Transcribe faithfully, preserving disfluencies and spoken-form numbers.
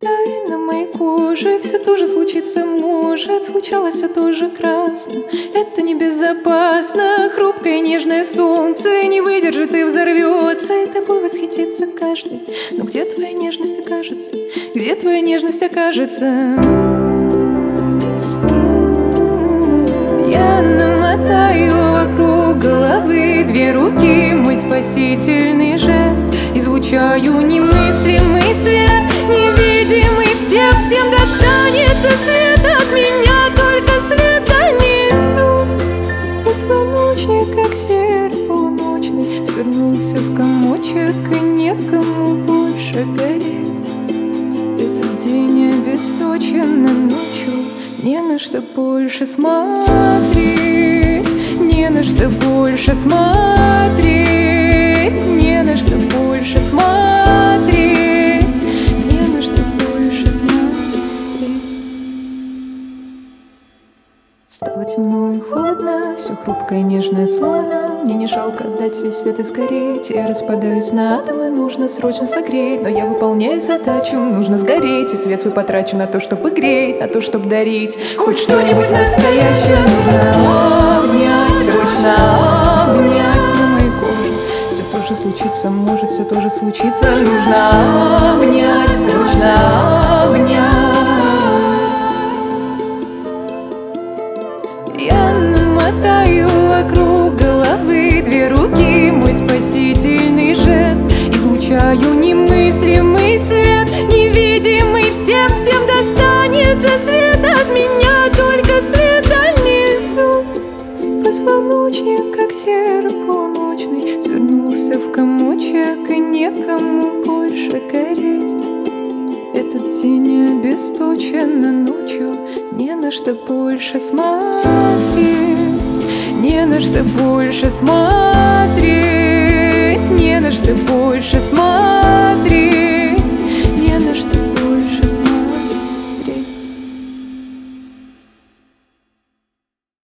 Тайна моей кожи, все тоже случится может. Случалось все тоже красным. Это небезопасно. Хрупкое нежное солнце не выдержит и взорвется, и тобой восхитится каждый. Но где твоя нежность окажется? Где твоя нежность окажется? Я намотаю вокруг головы две руки, мой спасительный жест. Излучаю немыслимый свет, невидимый всем, всем достанется свет от меня, только свет дальних звезд. Позвоночник, как серп полуночный, свернулся в комочек, и некому больше гореть. Этот день обесточен, а ночью не на что больше смотреть, не на что больше смотреть, не на что больше смотреть, не на что больше смотреть. Стало темно и холодно, все хрупкое, нежное сломано. Мне не жалко отдать весь свет и сгореть. Я распадаюсь на атомы, нужно срочно согреть. Но я выполняю задачу, нужно сгореть. И свет свой потрачу на то, чтобы греть, на то, чтобы дарить хоть что-нибудь настоящее. Нужно обнять, срочно обнять на моей коже. Все тоже случится, может, все тоже случится. Нужно обнять, срочно обнять. Я намотаю вокруг головы две руки, мой спасительный жест. Излучаю немыслимый свет, невидимый всем, всем достанется свет от меня, только свет дальних звезд. Позвоночник, как серп полуночный, свернулся в комочек, и некому больше гореть. Этот день обесточен, а ночью не на что больше смотреть, не на что больше смотреть, не на что больше смотреть.